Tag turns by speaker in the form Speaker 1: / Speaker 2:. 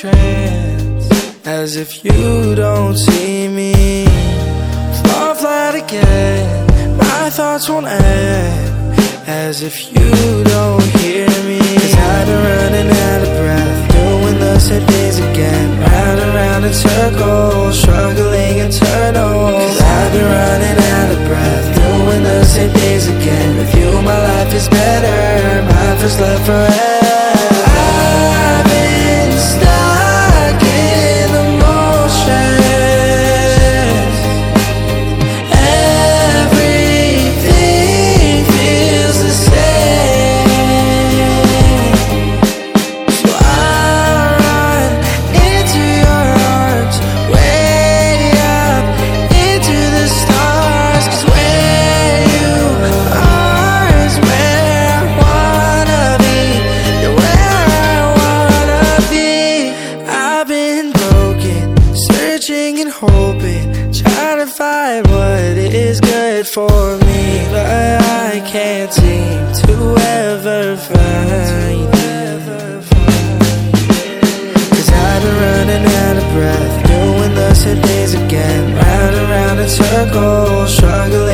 Speaker 1: trance, as if you don't see me. Fall flat again, my thoughts won't end, as if you don't hear me. Cause I've been running out of breath, doing the same days again, round and round in circles, struggling internal. Cause I've been running out of breath, doing the same days again. With you my life is better, my first love forever. I've been stuck in the motions, everything feels the same. So I run into your arms, way up into the stars. Cause where you are is where I wanna be. You're where I wanna be. I've been broken, searching and hoping, trying to find what is good for me, but I can't seem to ever find it. Cause I've been running out of breath, doing the same days again, round and round in circles, struggling